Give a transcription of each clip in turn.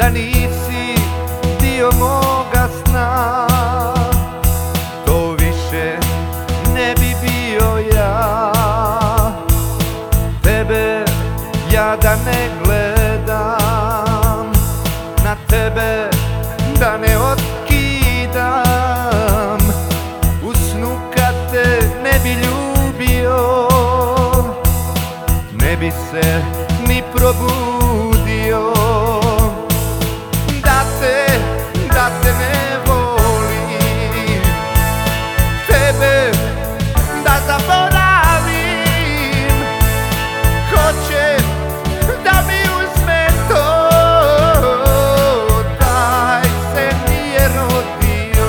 da nisi dio moga sna, to više ne bi bio ja. Tebe ja da ne gledam, na tebe da ne otkidam, u snu kad te ne bi ljubio, ne bi se ni probudio. Da te ne volim, tebe da zaboravim, hoće da mi uzme to, taj se nije rodio.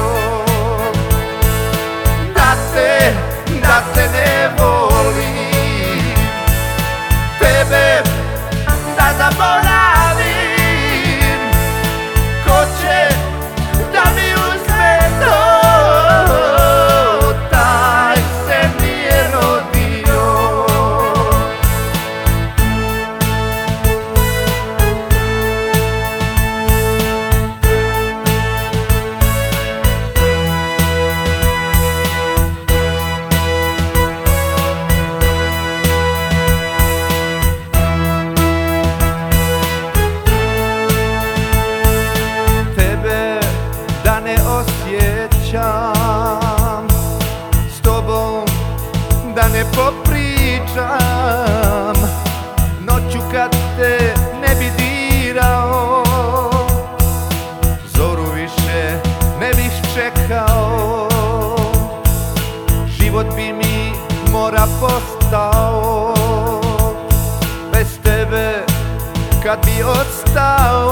Da te ne volim, tebe da zaboravim, hoće da mi uzme to, taj se nije rodio. Da ne osjećam, s tobom da ne popričam, noću kad te ne bi dirao, zoru više ne bih čekao, život bi mi mora postao, bez tebe kad bi ostao.